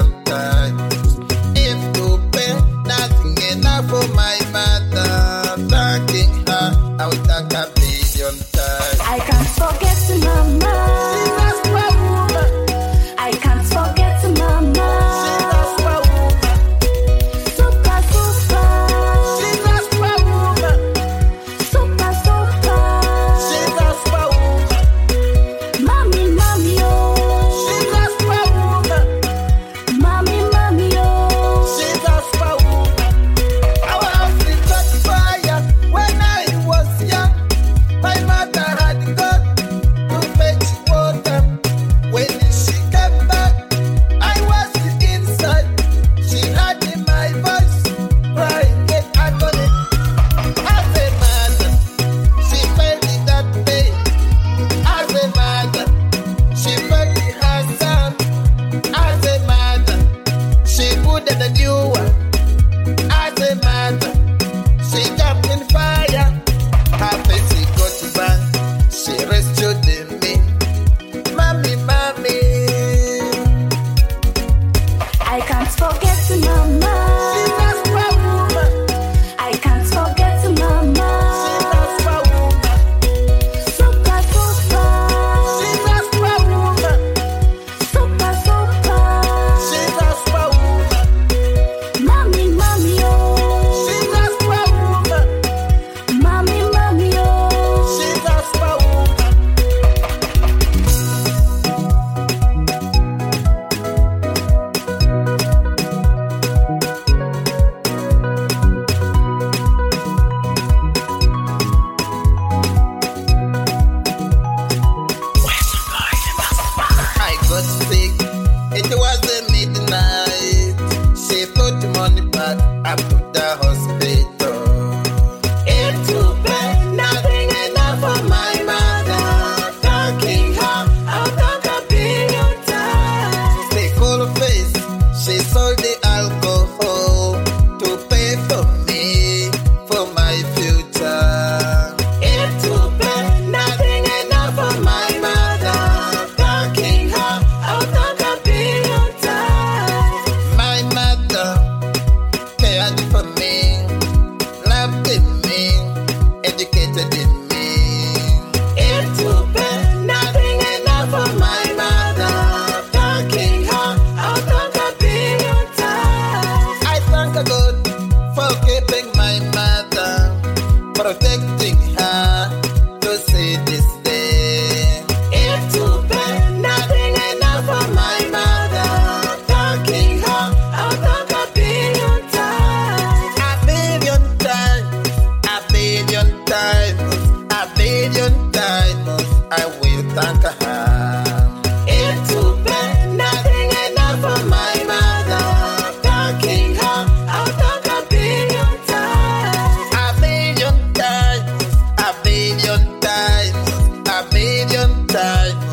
billion times. If to pay nothing enough for my mother, thanking her, I will thank a billion times. I can't forget mama. Jesus, my woman. I can't forget mama. Jesus, my woman. Super, super. Jesus, my woman. Super, super. Jesus, my woman. Mommy, mommy, oh. Jesus, my woman. Mommy, mommy, oh. Jesus, my woman. Our house is on fire. When I was young, my mother had gone to fetch water. When she came back, I was inside. She heard my voice crying in agony. As a mother, she felt that pain. As a mother, she felt her son. As a mother, she put in a new one. As a mother, she jumped in fire. Her face got burned. She rescued me. Mommy, mommy. I can't forget mama. Jesus, my woman. I can't forget mama. Jesus, my woman. Super, super. Jesus, my woman. Super, super. Jesus, my woman. Mommy, mommy, oh. Jesus, my woman. Mommy, mommy, oh. Jesus, my woman. I got sick. It was a midnight. She put money back up to the hospital. It took nothing enough for my mother. Thanking her, I'll thank a billion times. Stay cool face. She sold the alcohol to pay for me, for my future. It took nothing enough for my mother. Thanking her, I'll thank a billion times. My mother cared for me, loved me, educated me. It took nothing enough for my mother. Thanking her, I'll thank a billion times. I thank God for keeping my mother, protecting her to see this day. It took nothing enough for my mother. Thanking her, I'll thank a billion times. A billion times, a billion times, a billion times, I will thank her. It took nothing enough for my mother. Thanking her, I'll thank a billion times. A billion times, a billion times, a billion times.